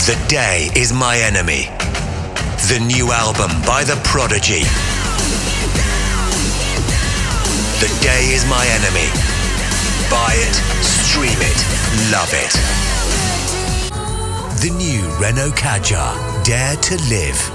The Day Is My Enemy. The new album by The Prodigy. The Day Is My Enemy. Buy it, stream it, love it. The new Renault Kadjar, Dare to Live.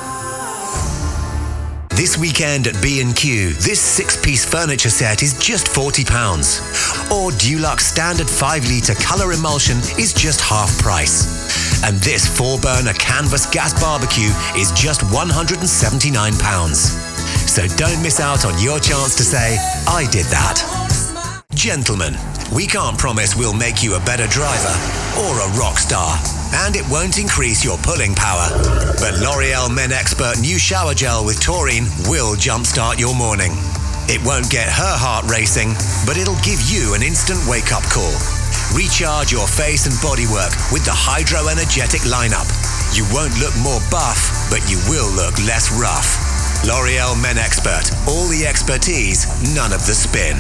This weekend at B&Q, this 6-piece furniture set is just £40. Or Dulux standard 5-litre colour emulsion is just half price. And this 4-burner canvas gas barbecue is just £179. So don't miss out on your chance to say, I did that. Gentlemen, we can't promise we'll make you a better driver or a rock star, and it won't increase your pulling power. But L'Oreal Men Expert new shower gel with taurine will jumpstart your morning. It won't get her heart racing, but it'll give you an instant wake-up call. Recharge your face and bodywork with the Hydro Energetic lineup. You won't look more buff, but you will look less rough. L'Oreal Men Expert. All the expertise, none of the spin.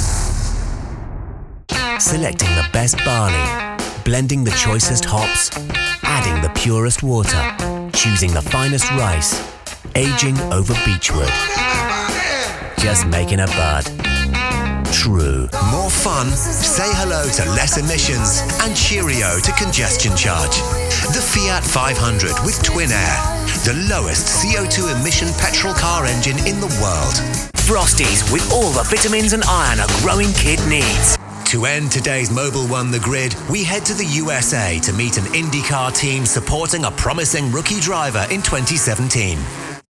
Selecting the best barley, blending the choicest hops, adding the purest water, choosing the finest rice, aging over beechwood. Just making a bud. True. More fun, say hello to less emissions, and cheerio to congestion charge. The Fiat 500 with Twin Air, the lowest CO2 emission petrol car engine in the world. Frosties with all the vitamins and iron a growing kid needs. To end today's Mobil One The Grid, we head to the USA to meet an IndyCar team supporting a promising rookie driver in 2017.